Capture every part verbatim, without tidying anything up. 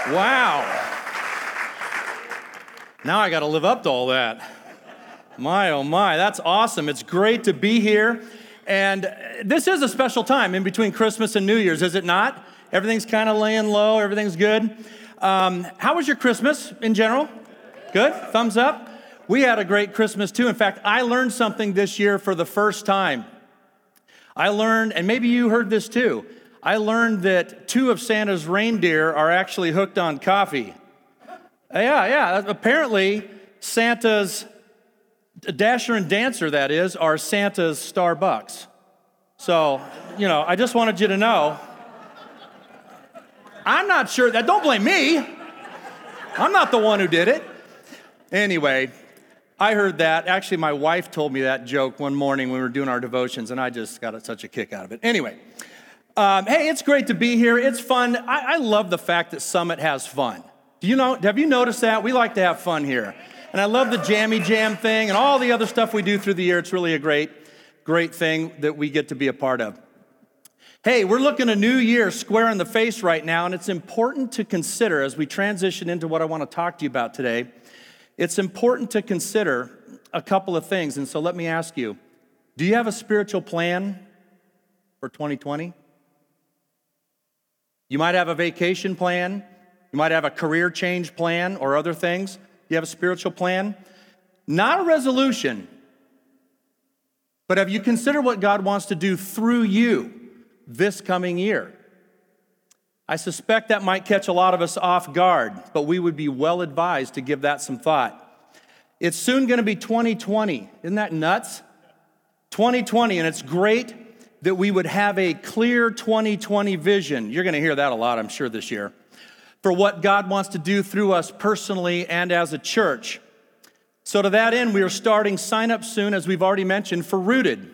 Wow. Now I got to live up to all that. My, oh my, that's awesome. It's great to be here. And this is a special time in between Christmas and New Year's, is it not? Everything's kind of laying low. Everything's good. Um, how was your Christmas in general? Good? Thumbs up? We had a great Christmas too. In fact, I learned something this year for the first time. I learned, and maybe you heard this too, I learned that two of Santa's reindeer are actually hooked on coffee. Yeah, yeah. Apparently, Santa's Dasher and Dancer, that is, are Santa's Starbucks. So, you know, I just wanted you to know. I'm not sure that, don't blame me. I'm not the one who did it. Anyway, I heard that. Actually, my wife told me that joke one morning when we were doing our devotions, and I just got such a kick out of it. Anyway, um, hey, it's great to be here. It's fun. I, I love the fact that Summit has fun. Do you know, have you noticed that? We like to have fun here. And I love the Jammy Jam thing and all the other stuff we do through the year. It's really a great, great thing that we get to be a part of. Hey, we're looking a new year square in the face right now, and it's important to consider as we transition into what I want to talk to you about today. It's important to consider a couple of things. And so let me ask you, do you have a spiritual plan for twenty twenty? You might have a vacation plan. You might have a career change plan or other things. You have a spiritual plan. Not a resolution, but have you considered what God wants to do through you this coming year? I suspect that might catch a lot of us off guard, but we would be well advised to give that some thought. It's soon going to be twenty twenty. Isn't that nuts? twenty twenty, and it's great that we would have a clear twenty twenty vision. You're going to hear that a lot, I'm sure, this year, for what God wants to do through us personally and as a church. So to that end, we are starting sign up soon, as we've already mentioned, for Rooted.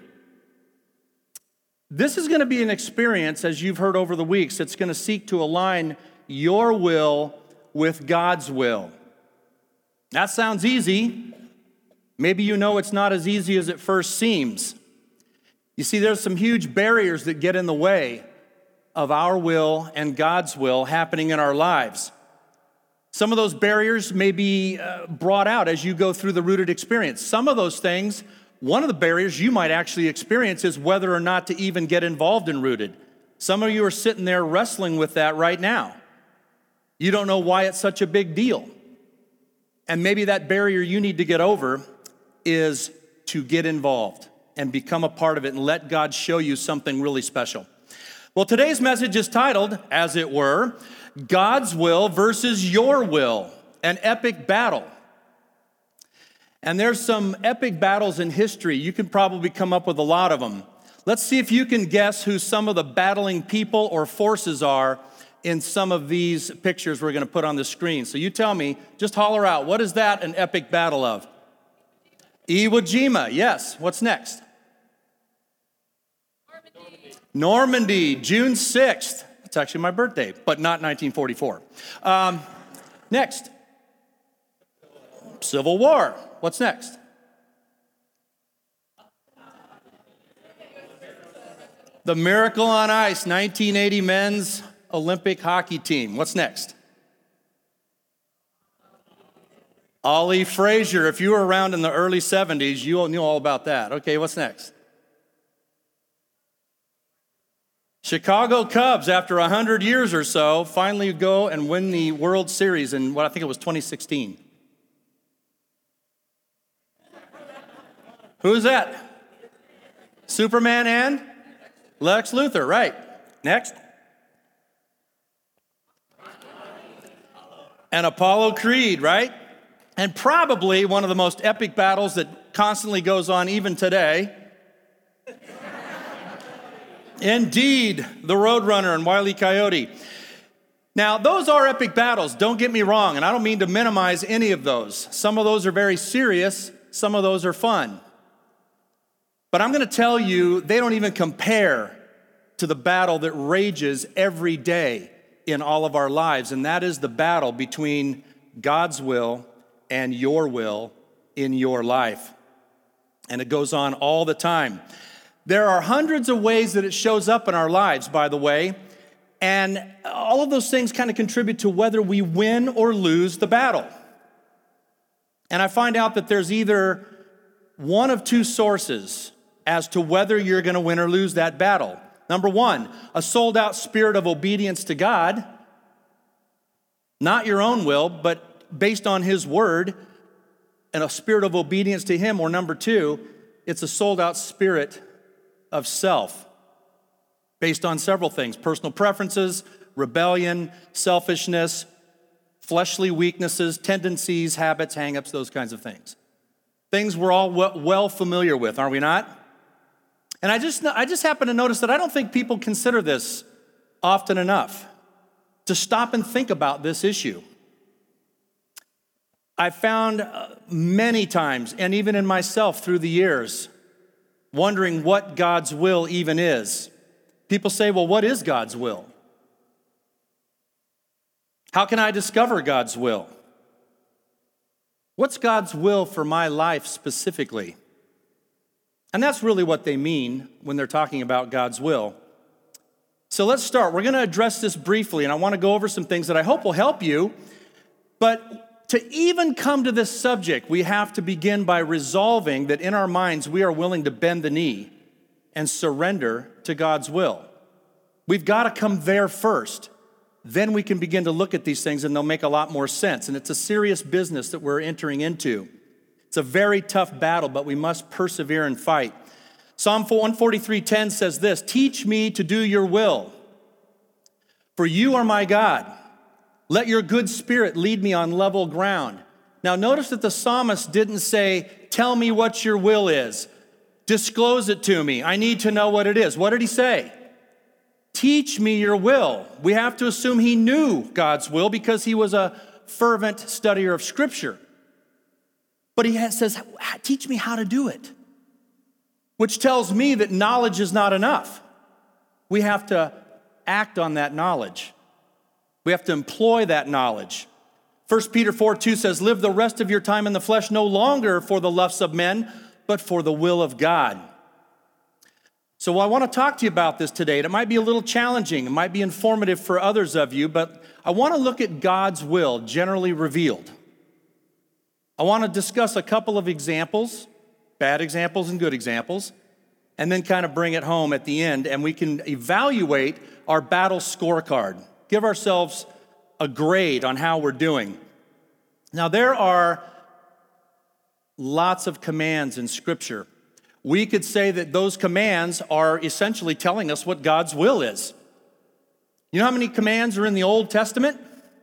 This is going to be an experience, as you've heard over the weeks, that's going to seek to align your will with God's will. That sounds easy. Maybe you know it's not as easy as it first seems. You see, there's some huge barriers that get in the way of our will and God's will happening in our lives. Some of those barriers may be uh, brought out as you go through the Rooted experience. Some of those things, one of the barriers you might actually experience is whether or not to even get involved in Rooted. Some of you are sitting there wrestling with that right now. You don't know why it's such a big deal. And maybe that barrier you need to get over is to get involved and become a part of it and let God show you something really special. Well, today's message is titled, as it were, God's Will versus Your Will, an epic battle. And there's some epic battles in history. You can probably come up with a lot of them. Let's see if you can guess who some of the battling people or forces are in some of these pictures we're going to put on the screen. So you tell me, just holler out, what is that an epic battle of? Iwo Jima, yes. What's next? Normandy, Normandy June sixth. It's actually my birthday, but not nineteen forty-four. Um, next. Civil War. What's next? The Miracle on Ice, nineteen eighty men's Olympic hockey team. What's next? Ollie Frazier. If you were around in the early seventies, you all knew all about that. Okay, what's next? Chicago Cubs, after one hundred years or so, finally go and win the World Series in what I think it was twenty sixteen. Who's that? Superman and Lex Luthor, right. Next. And Apollo Creed, right? And probably one of the most epic battles that constantly goes on even today. Indeed, the Roadrunner and Wile E. Coyote. Now, those are epic battles, don't get me wrong, and I don't mean to minimize any of those. Some of those are very serious, some of those are fun. But I'm going to tell you, they don't even compare to the battle that rages every day in all of our lives, and that is the battle between God's will and your will in your life. And it goes on all the time. There are hundreds of ways that it shows up in our lives, by the way, And all of those things kind of contribute to whether we win or lose the battle. And I find out that there's either one of two sources as to whether you're going to win or lose that battle. Number one, a sold out spirit of obedience to God, not your own will, but based on His word, and a spirit of obedience to Him. Or number two, it's a sold out spirit of self, based on several things: personal preferences, rebellion, selfishness, fleshly weaknesses, tendencies, habits, hang-ups, those kinds of things. Things we're all well familiar with, are we not? And I just, I just happen to notice that I don't think people consider this often enough to stop and think about this issue. I found many times, and even in myself through the years, wondering what God's will even is. People say, well, what is God's will? How can I discover God's will? What's God's will for my life specifically? And that's really what they mean when they're talking about God's will. So let's start. We're going to address this briefly, and I want to go over some things that I hope will help you. But to even come to this subject, we have to begin by resolving that in our minds we are willing to bend the knee and surrender to God's will. We've got to come there first. Then we can begin to look at these things, and they'll make a lot more sense. And it's a serious business that we're entering into. It's a very tough battle, but we must persevere and fight. Psalm one forty-three ten says this: "Teach me to do your will, for you are my God. Let your good spirit lead me on level ground." Now notice that the psalmist didn't say, "Tell me what your will is. Disclose it to me. I need to know what it is." What did he say? Teach me your will. We have to assume he knew God's will because he was a fervent studier of Scripture. But he says, teach me how to do it, which tells me that knowledge is not enough. We have to act on that knowledge. We have to employ that knowledge. First Peter four two says, "Live the rest of your time in the flesh no longer for the lusts of men, but for the will of God." So I want to talk to you about this today. It might be a little challenging. It might be informative for others of you, but I want to look at God's will generally revealed. I want to discuss a couple of examples, bad examples and good examples, and then kind of bring it home at the end, and we can evaluate our battle scorecard, give ourselves a grade on how we're doing. Now, there are lots of commands in Scripture. We could say that those commands are essentially telling us what God's will is. You know how many commands are in the Old Testament?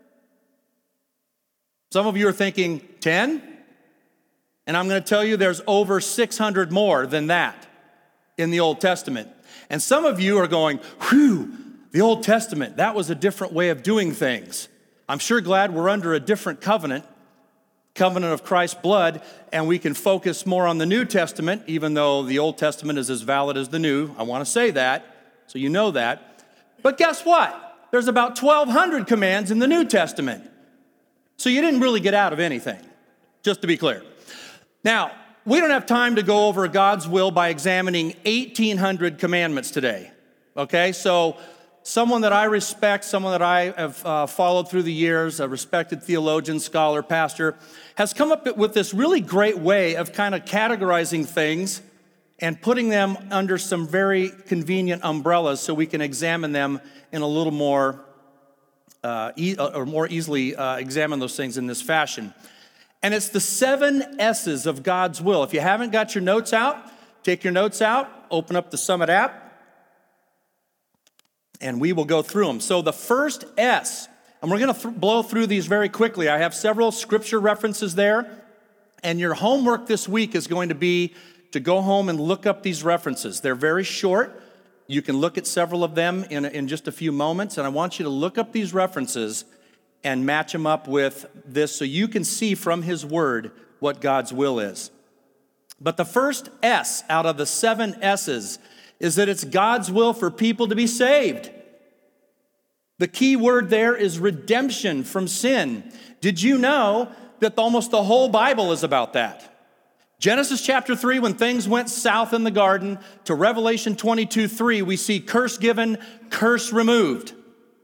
Some of you are thinking ten, and I'm going to tell you there's over six hundred more than that in the Old Testament. And some of you are going, whew, the Old Testament, that was a different way of doing things. I'm sure glad we're under a different covenant, covenant of Christ's blood, and we can focus more on the New Testament, even though the Old Testament is as valid as the New. I want to say that, so you know that. But guess what? There's about twelve hundred commands in the New Testament. So you didn't really get out of anything, just to be clear. Now, we don't have time to go over God's will by examining eighteen hundred commandments today, okay? So someone that I respect, someone that I have uh, followed through the years, a respected theologian, scholar, pastor, has come up with this really great way of kind of categorizing things and putting them under some very convenient umbrellas so we can examine them in a little more, uh, e- or more easily uh, examine those things in this fashion. And it's the seven S's of God's will. If you haven't got your notes out, take your notes out, open up the Summit app, and we will go through them. So the first S, and we're going to th- blow through these very quickly. I have several scripture references there, and your homework this week is going to be to go home and look up these references. They're very short. You can look at several of them in, in just a few moments, and I want you to look up these references and match them up with this so you can see from His Word what God's will is. But the first S out of the seven S's is that it's God's will for people to be saved. The key word there is redemption from sin. Did you know that almost the whole Bible is about that? Genesis chapter three, when things went south in the garden, to Revelation twenty-two three, we see curse given, curse removed.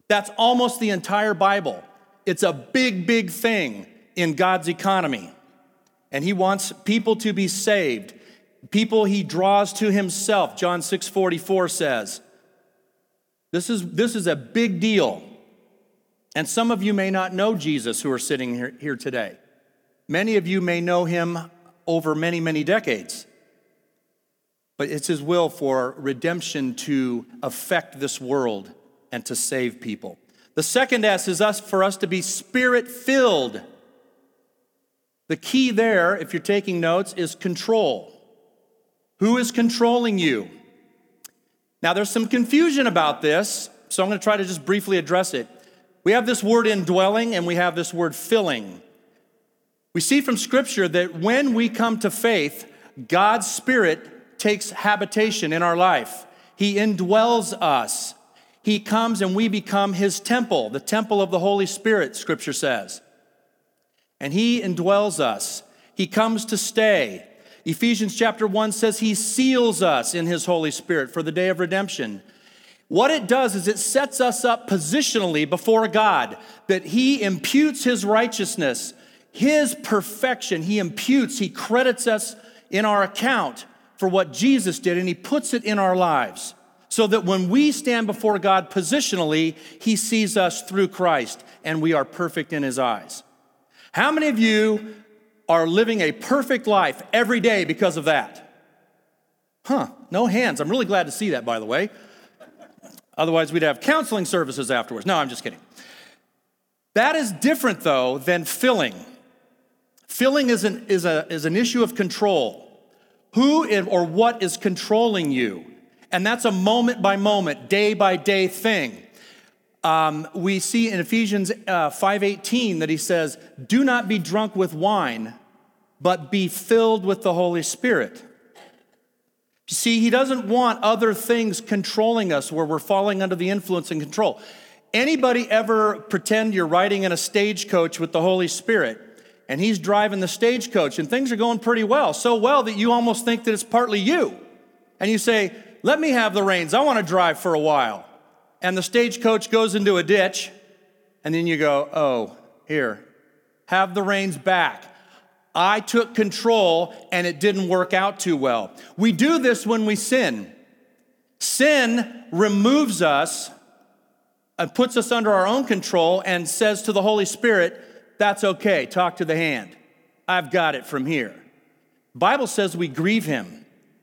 That's almost the entire Bible. It's a big, big thing in God's economy. And he wants people to be saved. People he draws to himself, John six forty-four says. This is, this is a big deal. And some of you may not know Jesus who are sitting here, here today. Many of you may know him over many, many decades. But it's his will for redemption to affect this world and to save people. The second S is us for us to be spirit-filled. The key there, if you're taking notes, is control. Who is controlling you? Now, there's some confusion about this, so I'm going to try to just briefly address it. We have this word indwelling and we have this word filling. We see from Scripture that when we come to faith, God's Spirit takes habitation in our life. He indwells us. He comes and we become his temple, the temple of the Holy Spirit, Scripture says. And he indwells us. He comes to stay. Ephesians chapter one says he seals us in his Holy Spirit for the day of redemption. What it does is it sets us up positionally before God, that he imputes his righteousness, his perfection. He imputes, he credits us in our account for what Jesus did, and he puts it in our lives so that when we stand before God positionally, he sees us through Christ and we are perfect in his eyes. How many of you are living a perfect life every day because of that? Huh, no hands. I'm really glad to see that, by the way. Otherwise, we'd have counseling services afterwards. No, I'm just kidding. That is different, though, than filling. Filling is an, is a, is an issue of control. Who or what is controlling you? And that's a moment by moment, day by day thing. Um, we see in Ephesians uh, five eighteen that he says, do not be drunk with wine, but be filled with the Holy Spirit. You see, he doesn't want other things controlling us where we're falling under the influence and control. Anybody ever pretend you're riding in a stagecoach with the Holy Spirit and he's driving the stagecoach and things are going pretty well, so well that you almost think that it's partly you. And you say, let me have the reins. I want to drive for a while. And the stagecoach goes into a ditch, and then you go, oh, here, have the reins back. I took control, and it didn't work out too well. We do this when we sin. Sin removes us and puts us under our own control and says to the Holy Spirit, that's okay, talk to the hand. I've got it from here. The Bible says we grieve him.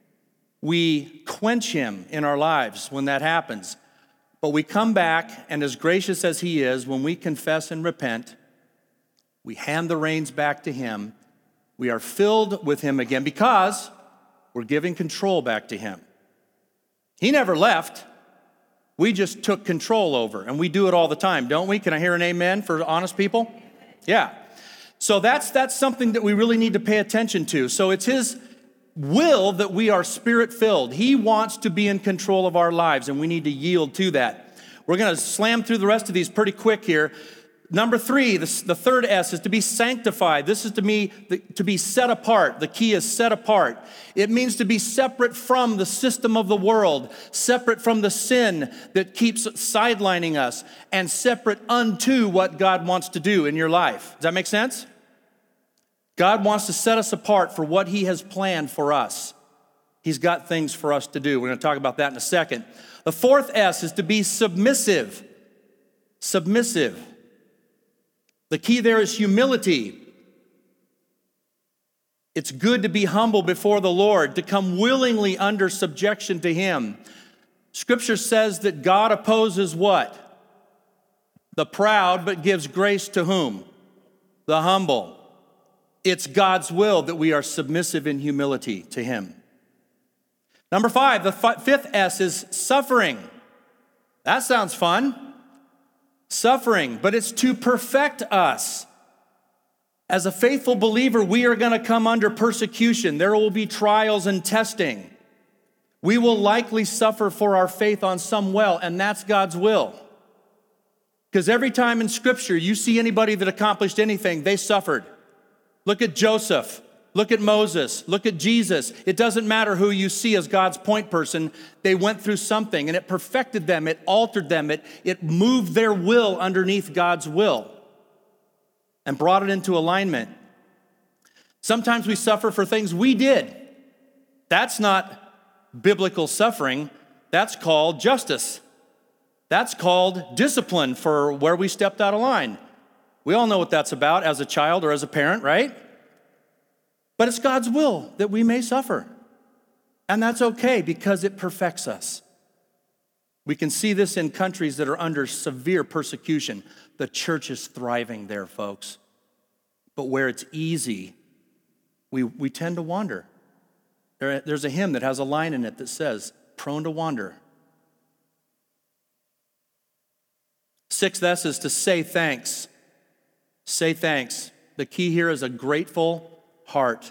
We quench him in our lives when that happens. But we come back, and as gracious as he is, when we confess and repent, we hand the reins back to him. We are filled with him again because we're giving control back to him. He never left. We just took control over, and we do it all the time, don't we? Can I hear an amen for honest people? Yeah. So that's, that's something that we really need to pay attention to. So it's his will that we are spirit-filled. He wants to be in control of our lives, and we need to yield to that. We're going to slam through the rest of these pretty quick here. Number three, the, the third S is to be sanctified. This is to me the, to be set apart. The key is set apart. It means to be separate from the system of the world, separate from the sin that keeps sidelining us, and separate unto what God wants to do in your life. Does that make sense? God wants to set us apart for what he has planned for us. He's got things for us to do. We're going to talk about that in a second. The fourth S is to be submissive. Submissive. The key there is humility. It's good to be humble before the Lord, to come willingly under subjection to him. Scripture says that God opposes what? The proud, but gives grace to whom? The humble. It's God's will that we are submissive in humility to him. Number five, the f- fifth S is suffering. That sounds fun. Suffering, but it's to perfect us. As a faithful believer, we are going to come under persecution. There will be trials and testing. We will likely suffer for our faith on some well, and that's God's will. Because every time in Scripture you see anybody that accomplished anything, they suffered. Look at Joseph. Look at Moses. Look at Jesus. It doesn't matter who you see as God's point person. They went through something, and it perfected them. It altered them. It, it moved their will underneath God's will and brought it into alignment. Sometimes we suffer for things we did. That's not biblical suffering. That's called justice. That's called discipline for where we stepped out of line. We all know what that's about as a child or as a parent, right? But it's God's will that we may suffer. And that's okay because it perfects us. We can see this in countries that are under severe persecution. The church is thriving there, folks. But where it's easy, we, we tend to wander. There, there's a hymn that has a line in it that says, prone to wander. Sixth S is to say thanks. Say thanks. The key here is a grateful heart.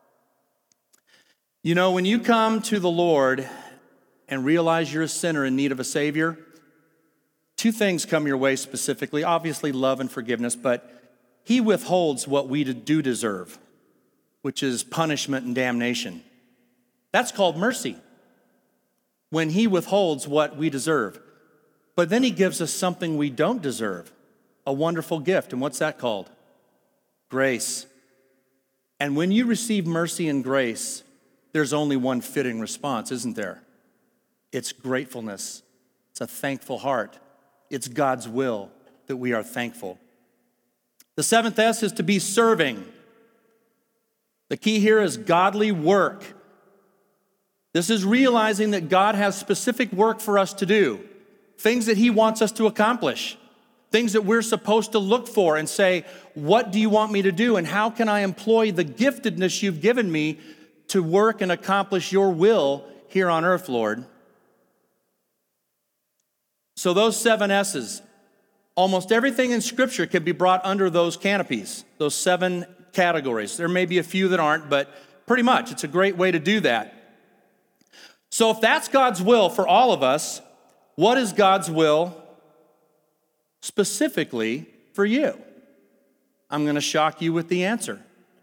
You know, when you come to the Lord and realize you're a sinner in need of a Savior, two things come your way specifically. Obviously, love and forgiveness, but He withholds what we do deserve, which is punishment and damnation. That's called mercy, when He withholds what we deserve. But then He gives us something we don't deserve, a wonderful gift. And what's that called? Grace. And when you receive mercy and grace, there's only one fitting response, isn't there? It's gratefulness. It's a thankful heart. It's God's will that we are thankful. The seventh S is to be serving. The key here is godly work. This is realizing that God has specific work for us to do, things that He wants us to accomplish, things that we're supposed to look for and say, what do you want me to do, and how can I employ the giftedness you've given me to work and accomplish your will here on earth, Lord? So those seven S's, almost everything in Scripture can be brought under those canopies, those seven categories. There may be a few that aren't, but pretty much it's a great way to do that. So if that's God's will for all of us, what is God's will specifically for you? I'm going to shock you with the answer.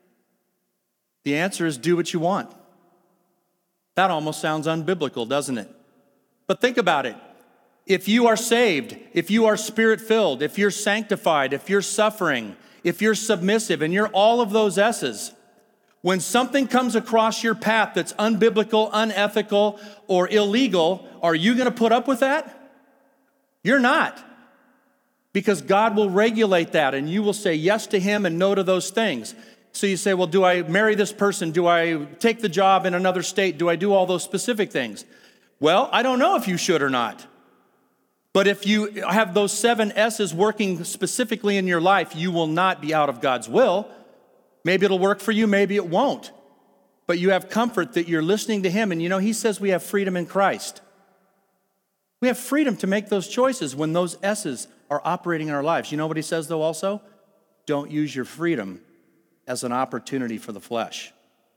The answer is do what you want. That almost sounds unbiblical, doesn't it? But think about it. If you are saved, if you are spirit-filled, if you're sanctified, if you're suffering, if you're submissive, and you're all of those S's, when something comes across your path that's unbiblical, unethical, or illegal, are you going to put up with that? You're not. Because God will regulate that, and you will say yes to Him and no to those things. So you say, well, do I marry this person? Do I take the job in another state? Do I do all those specific things? Well, I don't know if you should or not. But if you have those seven S's working specifically in your life, you will not be out of God's will. Maybe it'll work for you, maybe it won't. But you have comfort that you're listening to Him. And you know, He says we have freedom in Christ. We have freedom to make those choices when those S's are operating in our lives. You know what He says, though, also? Don't use your freedom as an opportunity for the flesh.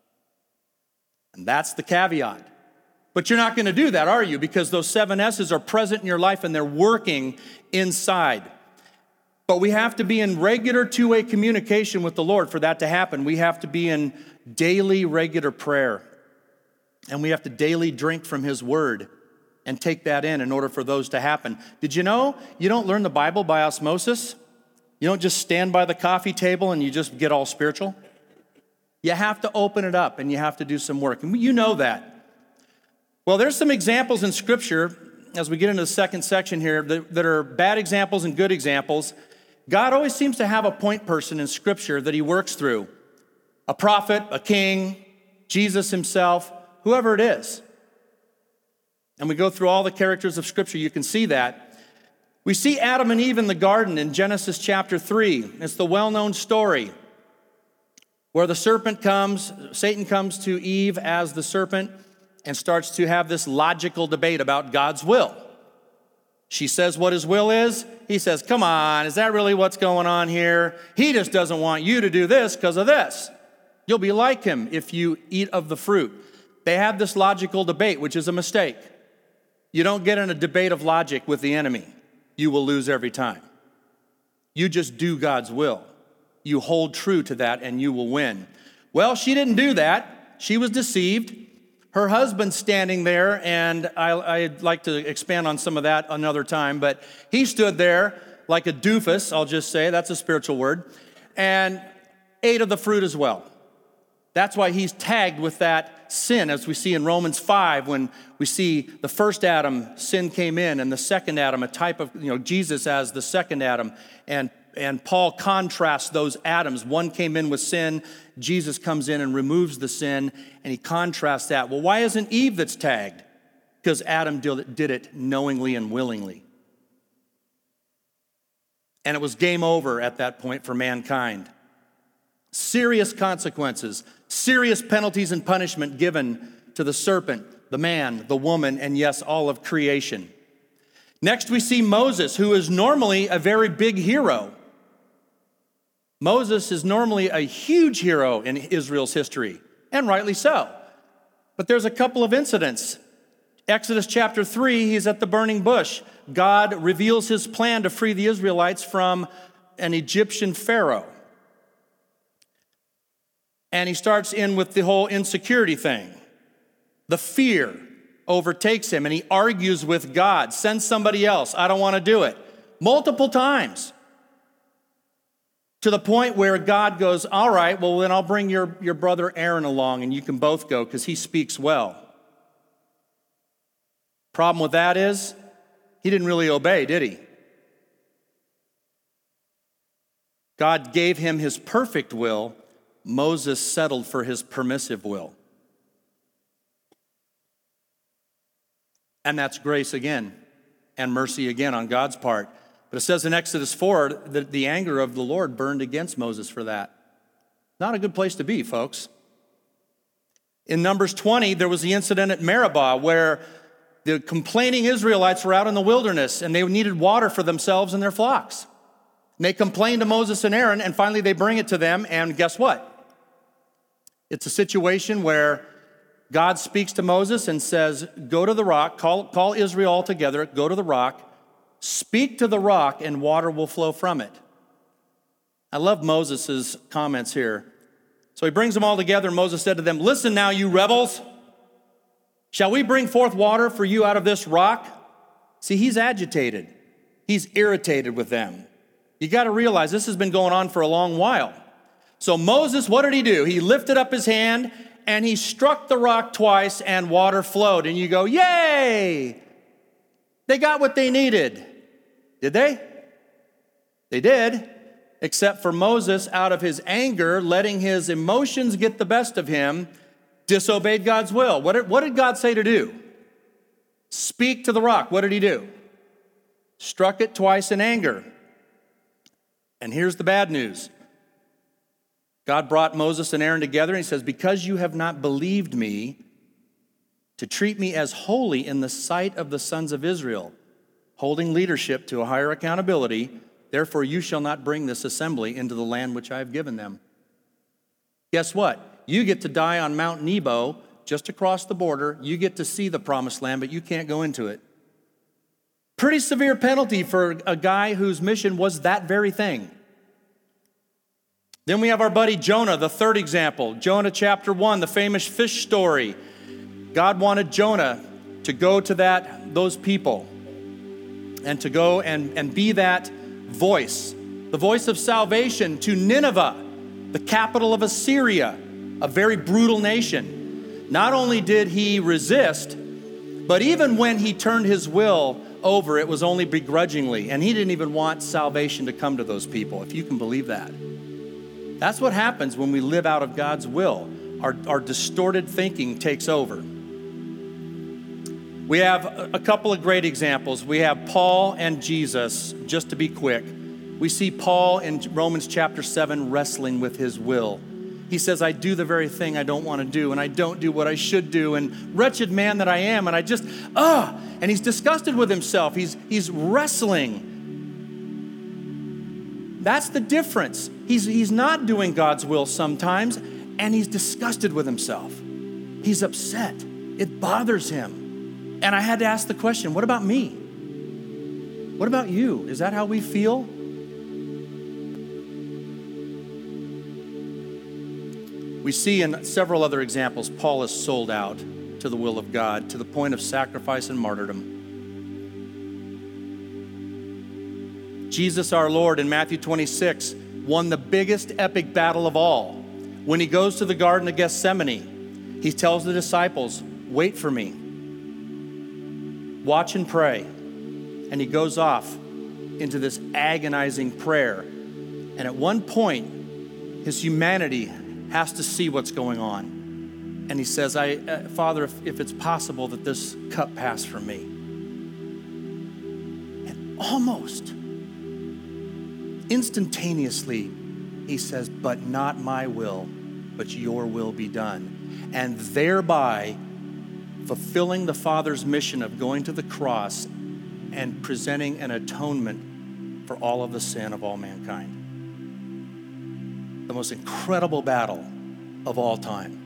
And that's the caveat. But you're not going to do that, are you? Because those seven S's are present in your life and they're working inside. But we have to be in regular two-way communication with the Lord for that to happen. We have to be in daily, regular prayer. And we have to daily drink from His Word and take that in in order for those to happen. Did you know you don't learn the Bible by osmosis? You don't just stand by the coffee table and you just get all spiritual. You have to open it up and you have to do some work. And you know that. Well, there's some examples in Scripture, as we get into the second section here, that, that are bad examples and good examples. God always seems to have a point person in Scripture that He works through. A prophet, a king, Jesus Himself, whoever it is. And we go through all the characters of Scripture, you can see that. We see Adam and Eve in the garden in Genesis chapter three. It's the well-known story where the serpent comes, Satan comes to Eve as the serpent and starts to have this logical debate about God's will. She says what His will is. He says, come on, is that really what's going on here? He just doesn't want you to do this because of this. You'll be like him if you eat of the fruit. They have this logical debate, which is a mistake. You don't get in a debate of logic with the enemy. You will lose every time. You just do God's will. You hold true to that and you will win. Well, she didn't do that. She was deceived. Her husband's standing there, and I, I'd like to expand on some of that another time, but he stood there like a doofus, I'll just say, that's a spiritual word, and ate of the fruit as well. That's why he's tagged with that sin, as we see in Romans five, when we see the first Adam, sin came in, and the second Adam, a type of, you know, Jesus as the second Adam. And, and Paul contrasts those Adams. One came in with sin, Jesus comes in and removes the sin, and he contrasts that. Well, why isn't Eve that's tagged? Because Adam did it knowingly and willingly. And it was game over at that point for mankind. Serious consequences, serious penalties and punishment given to the serpent, the man, the woman, and yes, all of creation. Next, we see Moses, who is normally a very big hero. Moses is normally a huge hero in Israel's history, and rightly so. But there's a couple of incidents. Exodus chapter three, he's at the burning bush. God reveals his plan to free the Israelites from an Egyptian pharaoh. And he starts in with the whole insecurity thing. The fear overtakes him, and he argues with God. Send somebody else. I don't want to do it. Multiple times. To the point where God goes, all right, well, then I'll bring your, your brother Aaron along, and you can both go, because he speaks well. Problem with that is, he didn't really obey, did he? God gave him his perfect will. Moses settled for his permissive will. And that's grace again, and mercy again on God's part. But it says in Exodus four that the anger of the Lord burned against Moses for that. Not a good place to be, folks. In Numbers twenty, there was the incident at Meribah where the complaining Israelites were out in the wilderness and they needed water for themselves and their flocks. And they complained to Moses and Aaron, and finally they bring it to them, and guess what? It's a situation where God speaks to Moses and says, go to the rock, call, call Israel all together, go to the rock, speak to the rock, and water will flow from it. I love Moses' comments here. So he brings them all together, and Moses said to them, listen now, you rebels. Shall we bring forth water for you out of this rock? See, he's agitated. He's irritated with them. You got to realize this has been going on for a long while. So Moses, what did he do? He lifted up his hand and he struck the rock twice and water flowed. And you go, yay! They got what they needed. Did they? They did, except for Moses, out of his anger, letting his emotions get the best of him, disobeyed God's will. What did, what did God say to do? Speak to the rock. What did he do? Struck it twice in anger. And here's the bad news. God brought Moses and Aaron together, and he says, because you have not believed me to treat me as holy in the sight of the sons of Israel, holding leadership to a higher accountability, therefore you shall not bring this assembly into the land which I have given them. Guess what? You get to die on Mount Nebo, just across the border. You get to see the promised land, but you can't go into it. Pretty severe penalty for a guy whose mission was that very thing. Then we have our buddy Jonah, the third example. Jonah chapter one, the famous fish story. God wanted Jonah to go to that those people and to go and, and be that voice, the voice of salvation to Nineveh, the capital of Assyria, a very brutal nation. Not only did he resist, but even when he turned his will over, it was only begrudgingly, and he didn't even want salvation to come to those people, if you can believe that. That's what happens when we live out of God's will. Our, our distorted thinking takes over. We have a couple of great examples. We have Paul and Jesus, just to be quick. We see Paul in Romans chapter seven wrestling with his will. He says, I do the very thing I don't want to do, and I don't do what I should do, and wretched man that I am, and I just, ah, and he's disgusted with himself. He's, he's wrestling. That's the difference. He's, he's not doing God's will sometimes, and he's disgusted with himself. He's upset. It bothers him. And I had to ask the question, what about me? What about you? Is that how we feel? We see in several other examples, Paul is sold out to the will of God, to the point of sacrifice and martyrdom. Jesus our Lord in Matthew twenty-six won the biggest epic battle of all. When he goes to the Garden of Gethsemane, he tells the disciples, wait for me. Watch and pray. And he goes off into this agonizing prayer. And at one point, his humanity has to see what's going on. And he says, I, uh, Father, if, if it's possible that this cup pass from me. And almost instantaneously, he says, but not my will, but your will be done. And thereby fulfilling the Father's mission of going to the cross and presenting an atonement for all of the sin of all mankind. The most incredible battle of all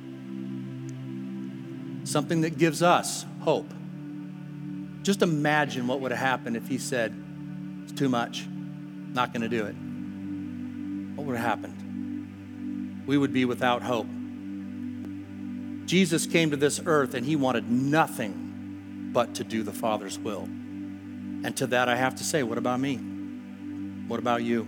time. Something that gives us hope. Just imagine what would have happened if he said, it's too much, not going to do it. What would have happened? We would be without hope. Jesus came to this earth and he wanted nothing but to do the Father's will. And to that I have to say, what about me? What about you?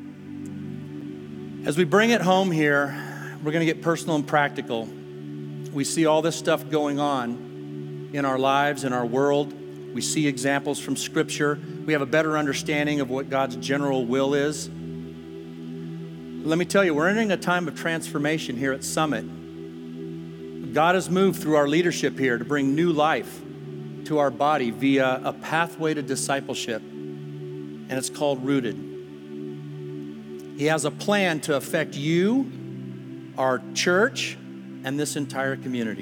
As we bring it home here, we're going to get personal and practical. We see all this stuff going on in our lives, in our world. We see examples from Scripture. We have a better understanding of what God's general will is. Let me tell you, we're entering a time of transformation here at Summit. God has moved through our leadership here to bring new life to our body via a pathway to discipleship, and it's called Rooted. He has a plan to affect you, our church, and this entire community.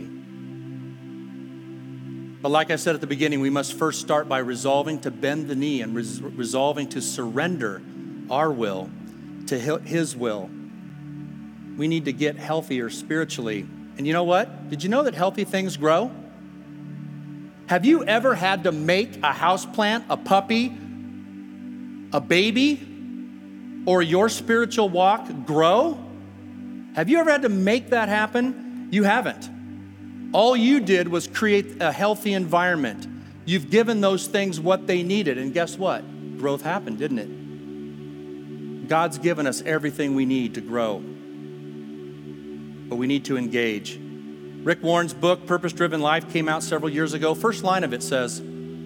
But like I said at the beginning, we must first start by resolving to bend the knee and res- resolving to surrender our will to his will. We need to get healthier spiritually. And you know what? Did you know that healthy things grow? Have you ever had to make a houseplant, a puppy, a baby, or your spiritual walk grow? Have you ever had to make that happen? You haven't. All you did was create a healthy environment. You've given those things what they needed, and guess what? Growth happened, didn't it? God's given us everything we need to grow, but we need to engage. Rick Warren's book, Purpose Driven Life, came out several years ago. First line of it says,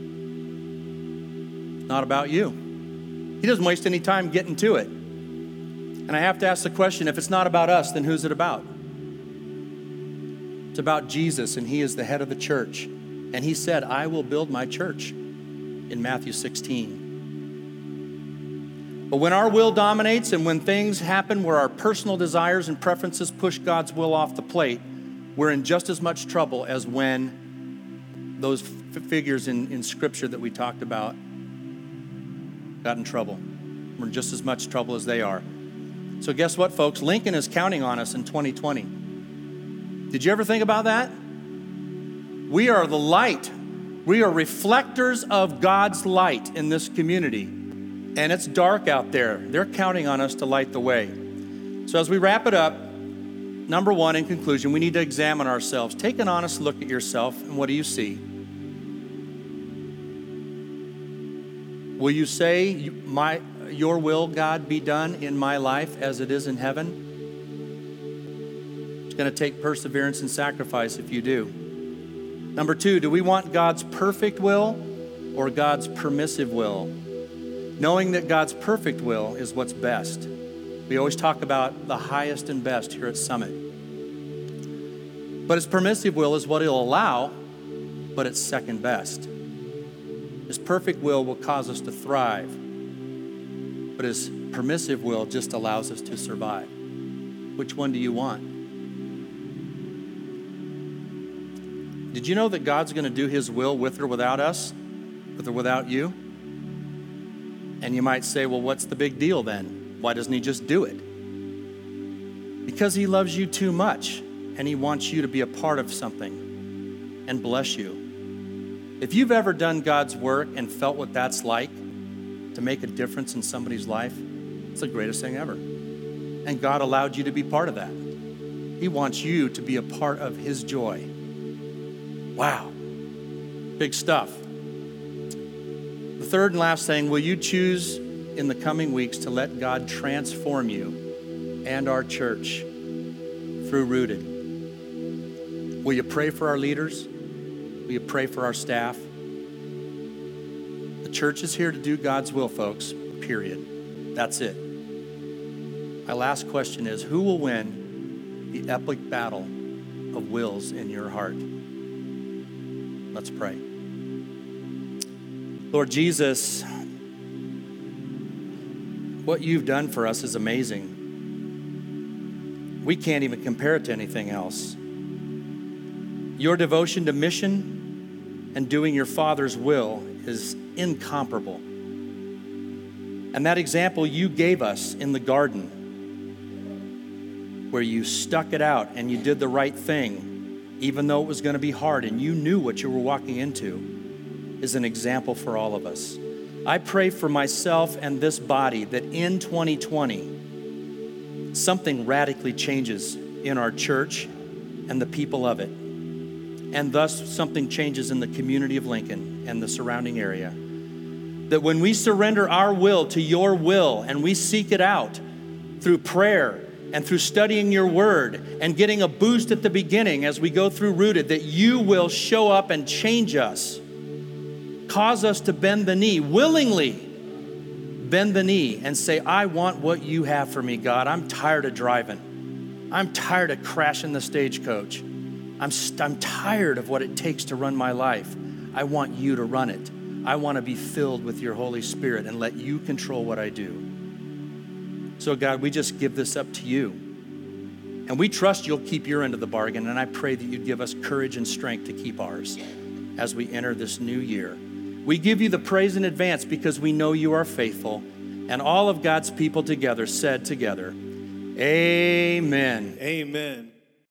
not about you. He doesn't waste any time getting to it. And I have to ask the question, if it's not about us, then who's it about? It's about Jesus, and he is the head of the church. And he said, I will build my church in Matthew sixteen. But when our will dominates and when things happen where our personal desires and preferences push God's will off the plate, we're in just as much trouble as when those f- figures in, in Scripture that we talked about got in trouble. We're in just as much trouble as they are. So guess what, folks? Lincoln is counting on us in twenty twenty. Did you ever think about that? We are the light. We are reflectors of God's light in this community. And it's dark out there. They're counting on us to light the way. So as we wrap it up, number one, in conclusion, we need to examine ourselves. Take an honest look at yourself, and what do you see? Will you say, "My, your will, God, be done in my life as it is in heaven"? It's going to take perseverance and sacrifice if you do. Number two, do we want God's perfect will or God's permissive will? Knowing that God's perfect will is what's best. We always talk about the highest and best here at Summit. But his permissive will is what he'll allow, but it's second best. His perfect will will cause us to thrive, but his permissive will just allows us to survive. Which one do you want? Did you know that God's going to do his will with or without us, with or without you? And you might say, well, what's the big deal then? Why doesn't he just do it? Because he loves you too much, and he wants you to be a part of something and bless you. If you've ever done God's work and felt what that's like, to make a difference in somebody's life, it's the greatest thing ever. And God allowed you to be part of that. He wants you to be a part of his joy. Wow, big stuff. The third and last thing, will you choose in the coming weeks to let God transform you and our church through Rooted? Will you pray for our leaders? Will you pray for our staff? The church is here to do God's will, folks, period. That's it. My last question is, who will win the epic battle of wills in your heart? Let's pray. Lord Jesus, what you've done for us is amazing. We can't even compare it to anything else. Your devotion to mission and doing your Father's will is incomparable. And that example you gave us in the garden, where you stuck it out and you did the right thing, even though it was going to be hard and you knew what you were walking into, is an example for all of us. I pray for myself and this body that in twenty twenty, something radically changes in our church and the people of it. And thus something changes in the community of Lincoln and the surrounding area. That when we surrender our will to your will and we seek it out through prayer and through studying your word and getting a boost at the beginning as we go through Rooted, that you will show up and change us. Cause us to bend the knee, willingly bend the knee and say, I want what you have for me, God. I'm tired of driving. I'm tired of crashing the stagecoach. I'm, st- I'm tired of what it takes to run my life. I want you to run it. I want to be filled with your Holy Spirit and let you control what I do. So God, we just give this up to you. And we trust you'll keep your end of the bargain. And I pray that you'd give us courage and strength to keep ours as we enter this new year. We give you the praise in advance because we know you are faithful. And all of God's people together said together, amen. Amen.